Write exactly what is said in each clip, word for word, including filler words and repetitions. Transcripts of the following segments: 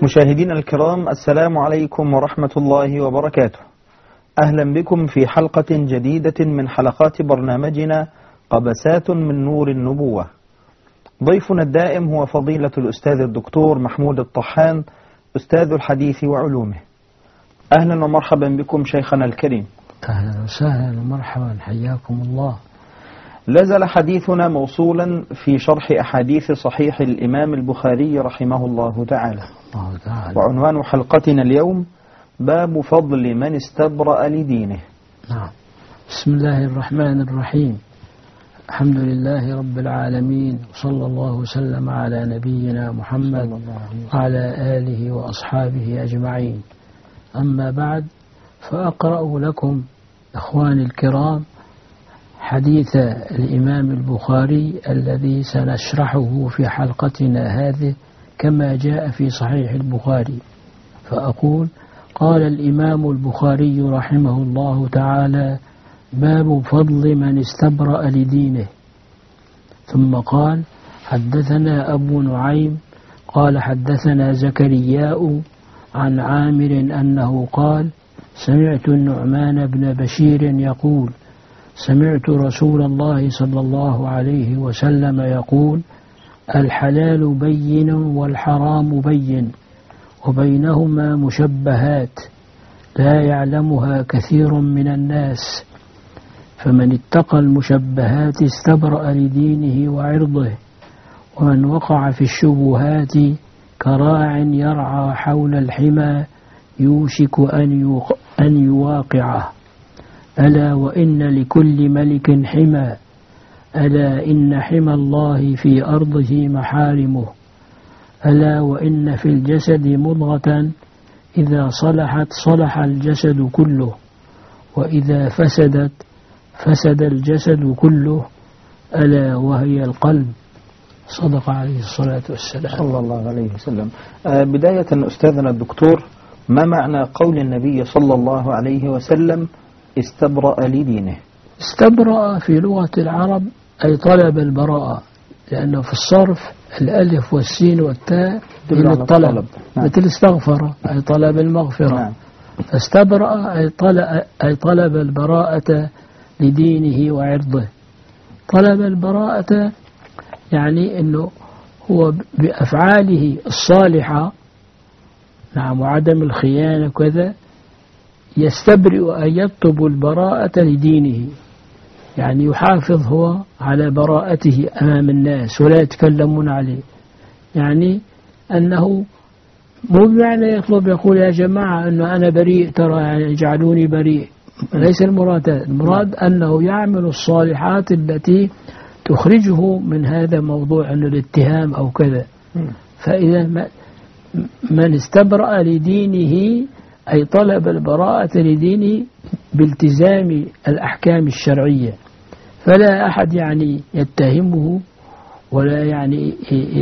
مشاهدينا الكرام، السلام عليكم ورحمة الله وبركاته. أهلا بكم في حلقة جديدة من حلقات برنامجنا قبسات من نور النبوة. ضيفنا الدائم هو فضيلة الأستاذ الدكتور محمود الطحان، أستاذ الحديث وعلومه. أهلا ومرحبا بكم شيخنا الكريم. أهلا وسهلا ومرحبا، حياكم الله. لازال حديثنا موصولا في شرح أحاديث صحيح الإمام البخاري رحمه الله تعالى. الله تعالى. وعنوان حلقتنا اليوم باب فضل من استبرأ لدينه. نعم. بسم الله الرحمن الرحيم. الحمد لله رب العالمين، وصلى الله وسلم على نبينا محمد وعلى آله وأصحابه أجمعين. أما بعد، فأقرأ لكم إخواني الكرام حديث الإمام البخاري الذي سنشرحه في حلقتنا هذه كما جاء في صحيح البخاري. فأقول: قال الإمام البخاري رحمه الله تعالى: باب فضل من استبرأ لدينه. ثم قال: حدثنا أبو نعيم قال حدثنا زكرياء عن عامر أنه قال: سمعت النعمان بن بشير يقول: سمعت رسول الله صلى الله عليه وسلم يقول: الحلال بين والحرام بين وبينهما مشبهات لا يعلمها كثير من الناس، فمن اتقى المشبهات استبرأ لدينه وعرضه، ومن وقع في الشبهات كراع يرعى حول الحمى يوشك أن يواقعه. ألا وإن لكل ملك حمى، ألا إن حمى الله في أرضه محارمه، ألا وإن في الجسد مضغة إذا صلحت صلح الجسد كله، وإذا فسدت فسد الجسد كله، ألا وهي القلب. صدق عليه الصلاة والسلام. صلى الله عليه وسلم. آه بداية أستاذنا الدكتور، ما معنى قول النبي صلى الله عليه وسلم استبرأ لدينه؟ استبرأ في لغة العرب أي طلب البراءة، لأنه في الصرف الألف والسين والتاء للطلب، نعم. مثل استغفر أي طلب المغفرة. نعم. فاستبرأ أي طلب, أي طلب البراءة لدينه وعرضه. طلب البراءة يعني أنه هو بأفعاله الصالحة، نعم، وعدم الخيانة كذا، يستبرئ أن يطلب البراءة لدينه، يعني يحافظ هو على براءته أمام الناس ولا يتكلمون عليه. يعني أنه مو بمعنى يطلب يقول يا جماعة أنه أنا بريء، ترى يعني اجعلوني بريء، ليس المراد. المراد أنه يعمل الصالحات التي تخرجه من هذا موضوع أنه الاتهام أو كذا. فإذا من استبرأ لدينه أي طلب البراءة لدينه بالتزام الأحكام الشرعية، فلا أحد يعني يتهمه ولا يعني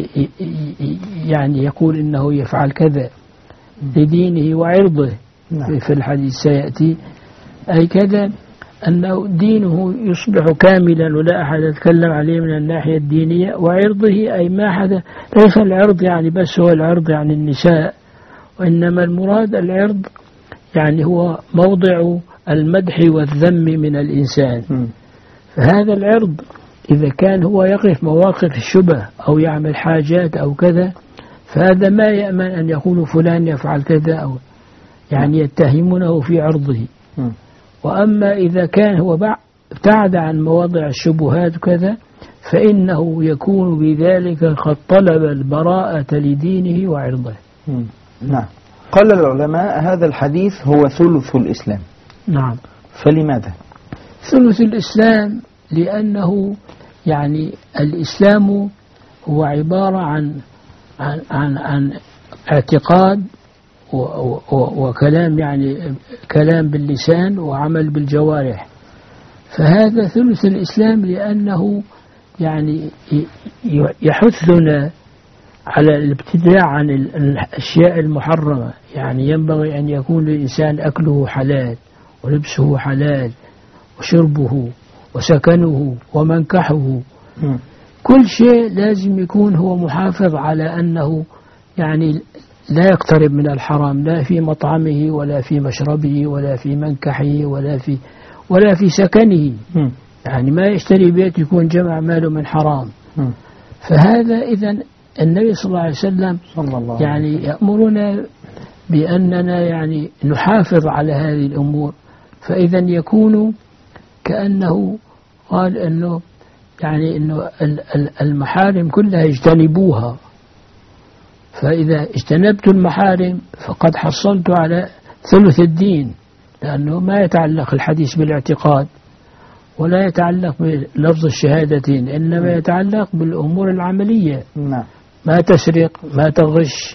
يعني يقول إنه يفعل كذا لدينه وعرضه. في الحديث سيأتي أي كذا أنه دينه يصبح كاملا ولا أحد يتكلم عليه من الناحية الدينية، وعرضه أي ما حدا. ليس العرض يعني بس هو العرض يعني النساء، وإنما المراد العرض يعني هو موضع المدح والذم من الإنسان. م. فهذا العرض إذا كان هو يقف مواقف الشبه أو يعمل حاجات أو كذا، فهذا ما يأمن أن يقول فلان يفعل كذا، أو يعني يتهمونه في عرضه. م. وأما إذا كان هو ابتعد عن مواضع الشبهات كذا، فإنه يكون بذلك قد طلب البراءة لدينه وعرضه. م. نعم. قال العلماء هذا الحديث هو ثلث الإسلام. نعم. فلماذا؟ ثلث الإسلام لأنه يعني الإسلام هو عبارة عن عن عن, عن اعتقاد وكلام، يعني كلام باللسان وعمل بالجوارح. فهذا ثلث الإسلام لأنه يعني يحثنا على الابتداع عن الأشياء المحرمة. يعني ينبغي أن يكون للإنسان أكله حلال ولبسه حلال وشربه وسكنه ومنكحه، م. كل شيء لازم يكون هو محافظ على أنه يعني لا يقترب من الحرام، لا في مطعمه ولا في مشربه ولا في منكحه ولا في ولا في سكنه. م. يعني ما يشتري بيت يكون جمع ماله من حرام. م. فهذا إذن النبي صلى الله عليه وسلم صلى الله يعني يأمرنا بأننا يعني نحافظ على هذه الأمور. فإذا يكون كأنه قال أنه يعني أنه المحارم كلها اجتنبوها، فإذا اجتنبت المحارم فقد حصلت على ثلث الدين، لأنه ما يتعلق الحديث بالاعتقاد ولا يتعلق بلفظ الشهادتين، إنما يتعلق بالأمور العملية. نعم. ما تسرق، ما تغش،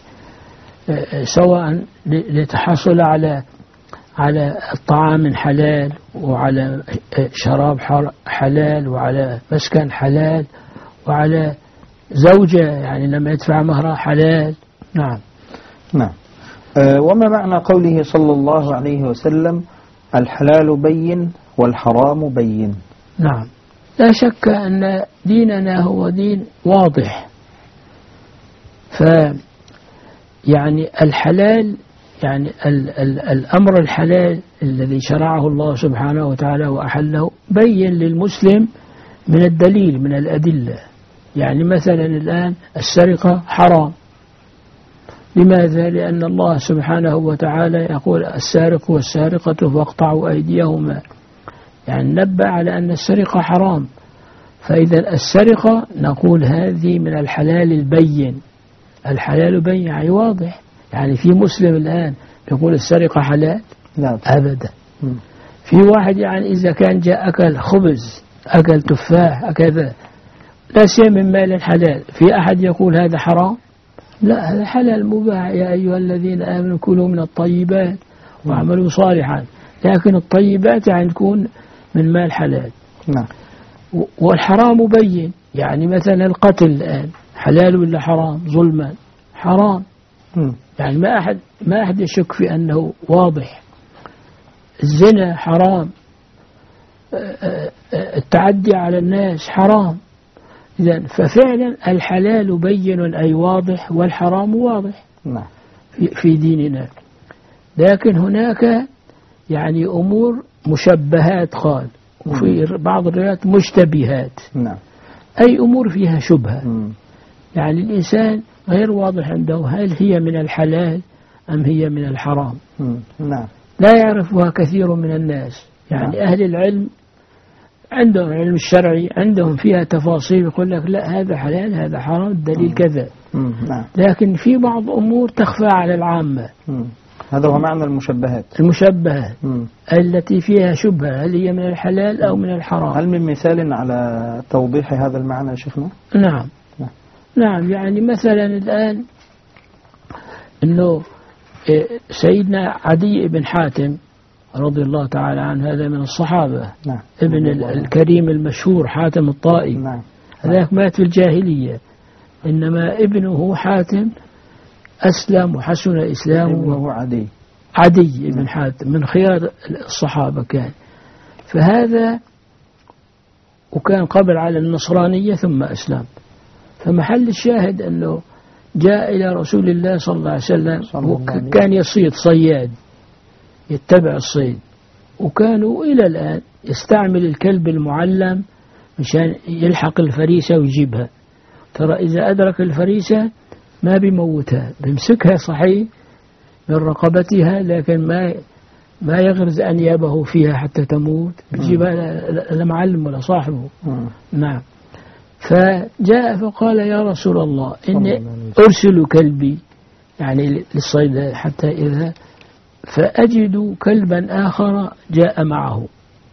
سواء لتحصل على على الطعام حلال وعلى شراب حلال وعلى مسكن حلال وعلى زوجة يعني لما يدفع مهرها حلال. نعم. نعم. أه وما معنى قوله صلى الله عليه وسلم الحلال بين والحرام بين؟ نعم، لا شك أن ديننا هو دين واضح. ف يعني الحلال يعني ال ال الأمر الحلال الذي شرعه الله سبحانه وتعالى وأحله بين للمسلم من الدليل من الأدلة. يعني مثلا الآن السرقة حرام. لماذا؟ لأن الله سبحانه وتعالى يقول السارق والسارقة فاقطعوا أيديهما، يعني نبه على أن السرقة حرام. فإذا السرقة نقول هذه من الحلال البين. الحلال بين يعني واضح. يعني في مسلم الآن يقول السرقة حلال؟ لا أبدا. في واحد يعني إذا كان جاء أكل خبز أكل تفاح أكذا لا شيء من مال حلال، في أحد يقول هذا حرام؟ لا، هذا حلال مباح. يا أيها الذين آمنوا كلوا من الطيبات واعملوا صالحا. لكن الطيبات يعني تكون من مال حلال. نعم. والحرام بين. يعني مثلا القتل الآن حلال ولا حرام؟ ظلما حرام. م. يعني ما أحد ما أحد يشك في أنه واضح. الزنا حرام، التعدي على الناس حرام. إذن ففعلا الحلال بين أي واضح، والحرام واضح نعم. في, في ديننا. لكن هناك يعني أمور مشبهات قال، وفي بعض الروايات مشتبهات. نعم. أي أمور فيها شبهة. م. يعني الإنسان غير واضح عنده هل هي من الحلال أم هي من الحرام. م. نعم. لا يعرفها كثير من الناس. يعني نعم. أهل العلم عندهم علم الشرعي عندهم فيها تفاصيل يقول لك لا هذا حلال هذا حرام الدليل كذا. نعم. لكن في بعض أمور تخفى على العامة. م. هذا هو معنى المشبهات. المشبهات م. التي فيها شبهة هل هي من الحلال أو من الحرام. هل من مثال على توضيح هذا المعنى يا شيخنا؟ نعم. نعم. نعم. يعني مثلا الآن أنه سيدنا عدي بن حاتم رضي الله تعالى عنه هذا من الصحابة. نعم. ابن الكريم المشهور حاتم الطائي. نعم. هذاك مات في الجاهلية، إنما ابنه حاتم أسلم وحسن إسلامه. ابنه عدي عدي بن حاتم من خيار الصحابة كان. فهذا وكان قبل على النصرانية ثم أسلم. فمحل الشاهد أنه جاء إلى رسول الله صلى الله عليه وسلم وكان يصيد صياد يتبع الصيد، وكانوا إلى الآن يستعمل الكلب المعلم مشان يلحق الفريسة ويجيبها. ترى إذا أدرك الفريسة ما بيموتها، بيمسكها صحيح من رقبتها لكن ما ما يغرز أنيابه فيها حتى تموت، بيجيبها لمعلم ولا صاحبه. نعم. فجاء فقال يا رسول الله إني أرسل كلبي يعني للصيد حتى إذا فأجد كلبا آخر جاء معه،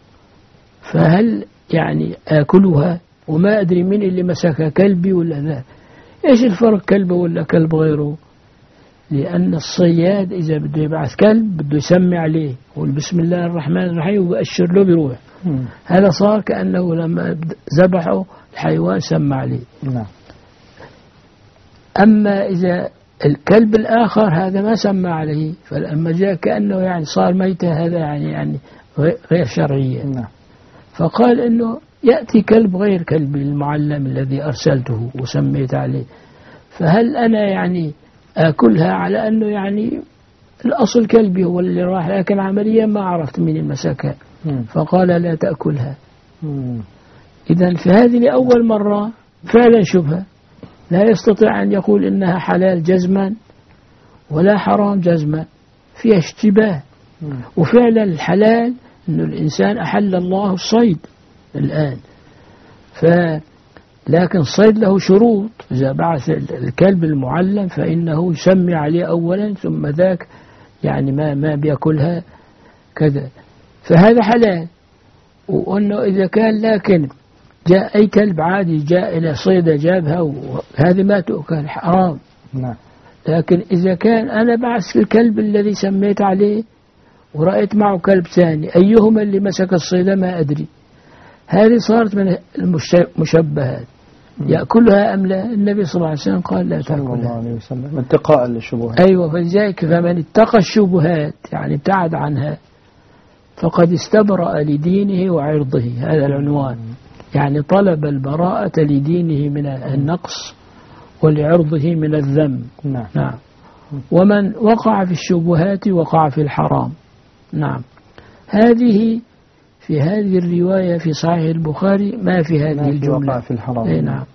فهل يعني آكلها وما أدري من اللي مسك كلبي ولا ذا؟ إيش الفرق كلب ولا كلب غيره؟ لأن الصياد إذا بده يبعث كلب بده يسمي عليه يقول بسم الله الرحمن الرحيم وبأشر له بيروح. هذا صار كأنه لما ذبحه الحيوان سمى عليه. نعم. أما إذا الكلب الآخر هذا ما سمى عليه، فلما جاء كأنه يعني صار ميتة، هذا يعني يعني غير شرعية. نعم. فقال إنه يأتي كلب غير كلب المعلم الذي أرسلته وسميت عليه، فهل أنا يعني آكلها على أنه يعني الأصل كلبي هو اللي راح، لكن عمليا ما عرفت من المسكة فقال لا تأكلها. إذن في هذه لأول مرة فعلا شبهة، لا يستطيع أن يقول إنها حلال جزما ولا حرام جزما، فيها اشتباه. وفعلا الحلال أنه الإنسان أحل الله الصيد الآن، ف لكن الصيد له شروط. إذا بعث الكلب المعلم فإنه يسمي عليه أولا ثم ذاك يعني ما ما بيأكلها كذا، فهذا حلال. وأنه إذا كان لكن جاء أي كلب عادي جاء إلى صيدة جابها وهذه ما تؤكل حرام. نعم. لكن إذا كان أنا بعث الكلب الذي سميت عليه ورأيت معه كلب ثاني أيهما اللي مسك الصيدة ما أدري، هذه صارت من المشبهات. يأكلها أم لا؟ النبي صلى الله عليه وسلم قال لا تأكلها صلى الله عليه وسلم اتقاء للشبهات. أيوة، فلذلك فمن اتقى الشبهات يعني ابتعد عنها فقد استبرأ لدينه وعرضه، هذا العنوان. يعني طلب البراءة لدينه من النقص ولعرضه من الذم. نعم. نعم. ومن وقع في الشبهات وقع في الحرام. نعم. هذه في هذه الرواية في صحيح البخاري ما في هذه الجملة وقع في الحرام. اي نعم.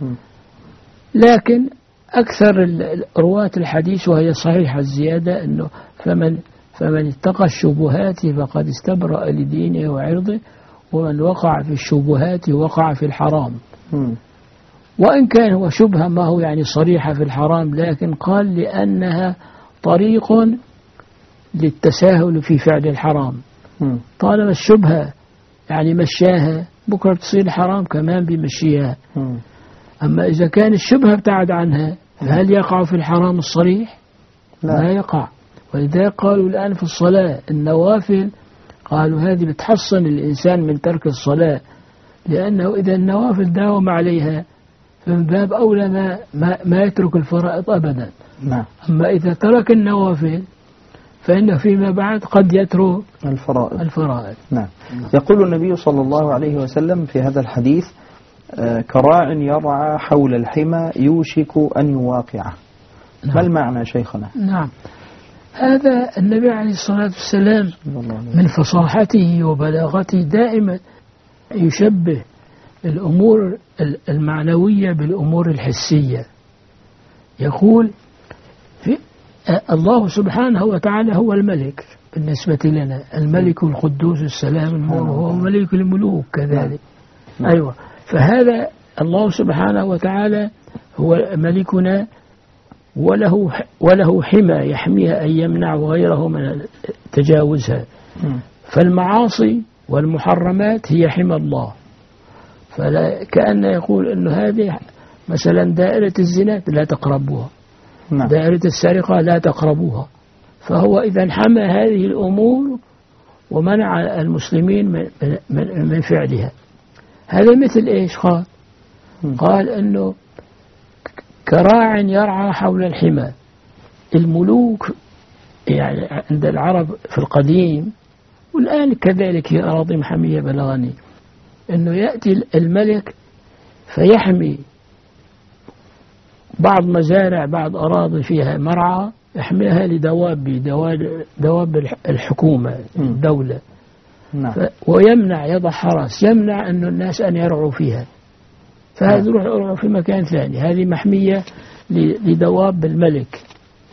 لكن أكثر رواة الحديث وهي صحيحة الزيادة أنه فمن فمن اتقى الشبهات فقد استبرأ لدينه وعرضه، ومن وقع في الشبهات وقع في الحرام. م. وإن كان هو شبهة ما هو يعني صريحة في الحرام، لكن قال لأنها طريق للتساهل في فعل الحرام. م. طالما الشبهة يعني مشاها بكرة تصير حرام كمان بمشيها. م. أما إذا كان الشبهة ابتعد عنها فهل يقع في الحرام الصريح؟ لا, لا يقع. ولذلك قالوا الآن في الصلاة النوافل قالوا هذه بتحصن الإنسان من ترك الصلاة، لأنه إذا النوافل داوم عليها فمن باب أولى ما, ما, ما يترك الفرائض أبدا. نعم. أما إذا ترك النوافل فإنه فيما بعد قد يترك الفرائض. الفرائض. نعم. يقول النبي صلى الله عليه وسلم في هذا الحديث آه كراع يرعى حول الحمى يوشك أن يواقعه. نعم. ما المعنى شيخنا؟ نعم. هذا النبي عليه الصلاة والسلام من فصاحته وبلاغته دائما يشبه الأمور المعنوية بالأمور الحسية. يقول في الله سبحانه وتعالى هو الملك بالنسبة لنا، الملك القدوس السلام المؤمن، هو ملك الملوك كذلك. أيوة. فهذا الله سبحانه وتعالى هو ملكنا، وله وله حمى يحميها أن يمنع غيره من تجاوزها. فالمعاصي والمحرمات هي حمى الله، فلا كأن يقول أنه هذه مثلا دائرة الزنا لا تقربوها. نعم. دائرة السرقة لا تقربوها. فهو إذا حمى هذه الأمور ومنع المسلمين من, من, من فعلها. هذا مثل إيش قال؟ قال أنه كراع يرعى حول الحمى. الملوك يعني عند العرب في القديم والآن كذلك في أراضي محمية بلغني أنه يأتي الملك فيحمي بعض مزارع بعض أراضي فيها مرعى يحميها لدواب دواب, دواب الحكومة الدولة. نعم. ويمنع يضع حرس يمنع أن الناس أن يرعوا فيها، فهذا يروح يرعوا في مكان ثاني، هذه محمية لدواب الملك.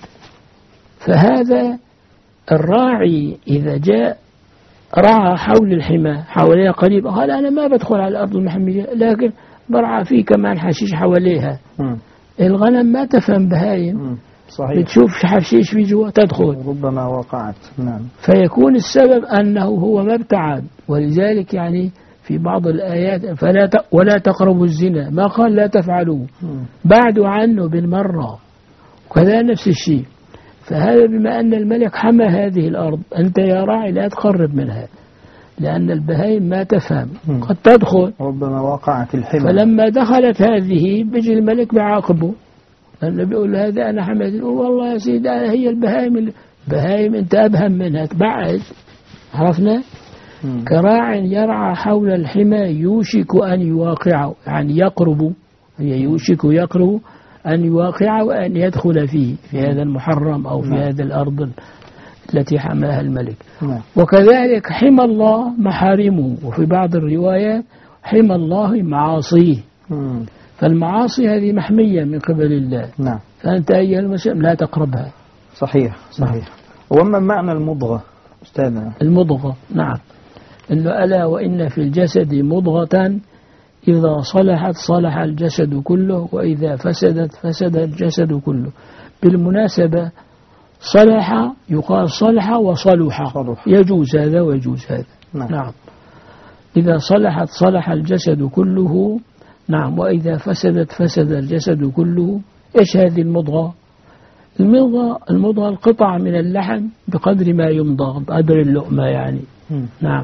فهذا الراعي إذا جاء رعى حول الحمى حواليها قريب، قال أنا ما بدخل على الأرض المحمية لكن برعى فيه كمان حشيش حواليها. م. الغنم ما تفهم بهايم، صحيح. بتشوف حشيش في جوا تدخل ربما وقعت. نعم. فيكون السبب أنه هو ما ابتعد. ولذلك يعني في بعض الآيات فلا ولا تقربوا الزنا، ما قال لا تفعلوا، بعدوا عنه بالمرة. وكذا نفس الشيء. فهذا بما أن الملك حمى هذه الأرض، أنت يا راعي لا تقرب منها لأن البهائم ما تفهم قد تدخل، ربما وقعت الحمى. فلما دخلت هذه بيجي الملك بعاقبه، لأنه بيقول هذا أنا حمد، يقول والله يا سيدي هي البهائم البهائم أنت أبهم منها تبعد. عرفنا؟ مم. كراع يرعى حول الحمى يوشك أن يواقعه، يعني يقرب، هي يوشك يقرب أن يواقع وأن يدخل فيه في هذا المحرم أو في نعم. هذه الأرض التي حماها الملك. نعم. وكذلك حمى الله محارمه، وفي بعض الروايات حمى الله معاصيه. مم. فالمعاصي هذه محمية من قبل الله. نعم. فأنت أيها المسلم لا تقربها. صحيح صحيح. وما معنى المضغة أستاذنا؟ المضغة نعم، إنه ألا وإن في الجسد مضغة إذا صلحت صلح الجسد كله وإذا فسدت فسد الجسد كله. بالمناسبة صلح يقال صلح وصلح، صلح. يجوز هذا ويجوز هذا. نعم. نعم. إذا صلحت صلح الجسد كله. نعم. وإذا فسدت فسد الجسد كله. إيش هذه المضغة؟ المضغة المضغة القطع من اللحم بقدر ما يمضغ، بقدر اللقمة يعني. مم. نعم.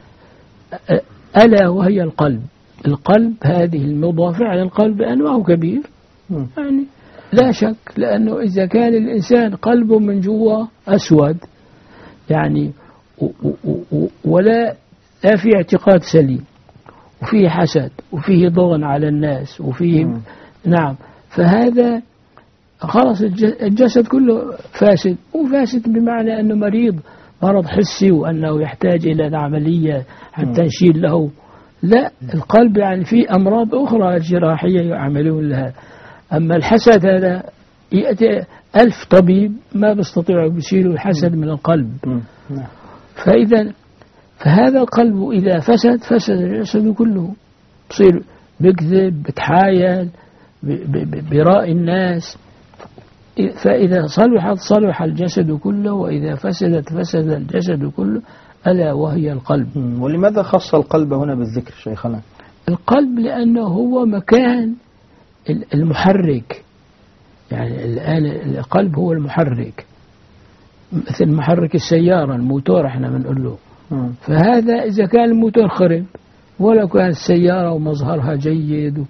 ألا وهي القلب. القلب هذه المضغة، فعلا القلب أنواعه كبير. مم. يعني لا شك، لأنه إذا كان الإنسان قلبه من جوا أسود يعني و و و ولا لا في اعتقاد سليم، وفيه حسد وفيه ضغن على الناس وفيه مم. نعم، فهذا خلاص الجسد كله فاسد. وفاسد بمعنى أنه مريض مرض حسي وأنه يحتاج إلى عملية حتى نشيل له. لا، القلب يعني في أمراض أخرى جراحية يعملون لها. أما الحسد هذا يأتي ألف طبيب ما بيستطيعوا يشيلوا الحسد من القلب. نعم. فإذا فهذا القلب إذا فسد فسد الجسد كله، بصير بكذب بتحايل برأي الناس. فإذا صلحت صلح الجسد كله وإذا فسدت فسد الجسد كله، ألا وهي القلب. ولماذا خص القلب هنا بالذكر شيخنا؟ القلب لأنه هو مكان المحرك، يعني الآن القلب هو المحرك، مثل محرك السيارة الموتور احنا بنقول له. مم. فهذا إذا كان الموتور خرب ولو كانت السيارة ومظهرها جيد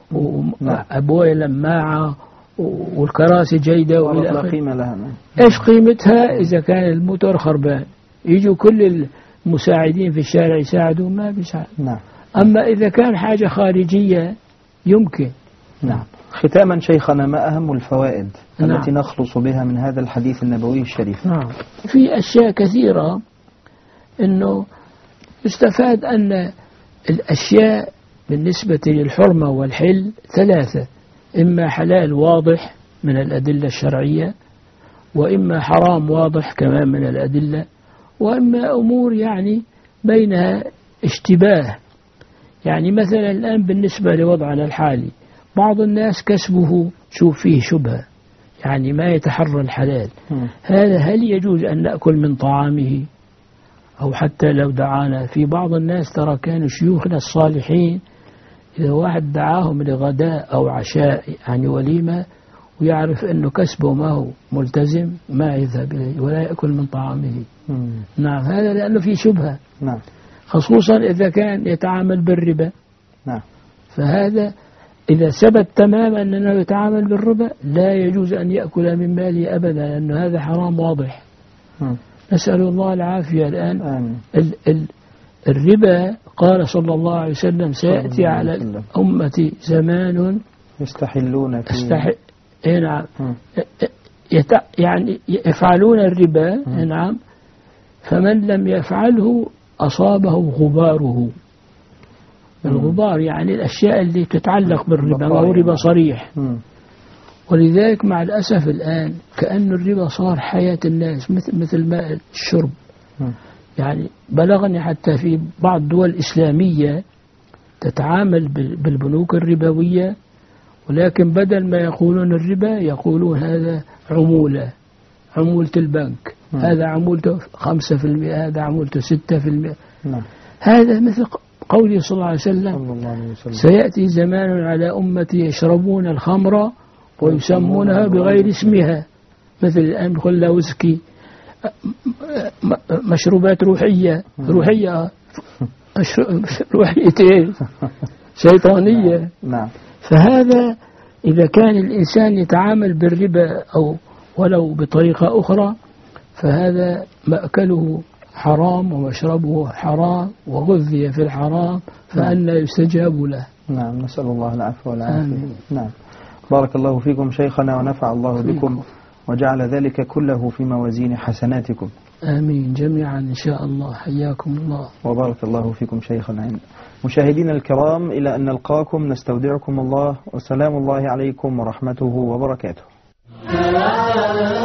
وأبواب لماعة والكراسي جيدة وإلى لا آخره، قيمة لها. إيش قيمتها إذا كان الموتور خربان؟ يجوا كل المساعدين في الشارع يساعدوا، ما بيساعد. نعم. أما إذا كان حاجة خارجية يمكن. نعم. ختاما شيخنا، ما أهم الفوائد نعم. التي نخلص بها من هذا الحديث النبوي الشريف؟ نعم. في أشياء كثيرة، إنه يستفاد أن الأشياء بالنسبة للحرمة والحل ثلاثة: إما حلال واضح من الأدلة الشرعية، وإما حرام واضح كمان من الأدلة، وإما أمور يعني بينها اشتباه. يعني مثلا الآن بالنسبة لوضعنا الحالي، بعض الناس كسبه شوف فيه شبهة، يعني ما يتحرى الحلال. م. هذا هل يجوز أن نأكل من طعامه أو حتى لو دعانا؟ في بعض الناس ترى كانوا شيوخنا الصالحين إذا واحد دعاهم لغداء أو عشاء يعني وليمة ويعرف أنه كسبه ما هو ملتزم ما يذهب إليه ولا يأكل من طعامه. م. نعم. هذا لأنه في شبهة. نعم. خصوصا إذا كان يتعامل بالربا. نعم. فهذا إذا ثبت تماما أنه يتعامل بالربا لا يجوز أن يأكل من ماله أبدا، لأنه هذا حرام واضح. م. نسأل الله العافية. الآن آمين. ال ال الربا قال صلى الله عليه وسلم سيأتي على الأمة زمان يستحلون فيه يستح... نعم. يت... يعني يفعلون الربا. نعم. فمن لم يفعله أصابه غباره. الغبار يعني الأشياء اللي تتعلق بالربا، ما هو ربا صريح. م. ولذلك مع الأسف الآن كأن الربا صار حياة الناس مثل مثل ماء الشرب. م. يعني بلغني حتى في بعض الدول الإسلامية تتعامل بالبنوك الربوية، ولكن بدل ما يقولون الربا يقولون هذا عمولة، عمولة البنك. م. هذا عمولته خمسة في المئة، هذا عمولته ستة في المئة. نعم. هذا مثل قوله صلى الله عليه وسلم, الله عليه وسلم سيأتي زمان على أمتي يشربون الخمر ويسمونها بغير اسمها، مثل الآن يقول له ويسكي، مشروبات روحية روحية روحية شيطانية. نعم. فهذا إذا كان الإنسان يتعامل بالربا أو ولو بطريقة أخرى فهذا مأكله حرام ومشربه حرام وغذي في الحرام، فأنا يستجاب له. نعم. نسأل الله العفو والعافية. نعم. بارك الله فيكم شيخنا ونفع الله بكم وجعل ذلك كله في موازين حسناتكم. آمين جميعا إن شاء الله. حياكم الله وبارك الله فيكم شيخنا. مشاهدينا الكرام، إلى أن نلقاكم نستودعكم الله، والسلام الله عليكم ورحمته وبركاته.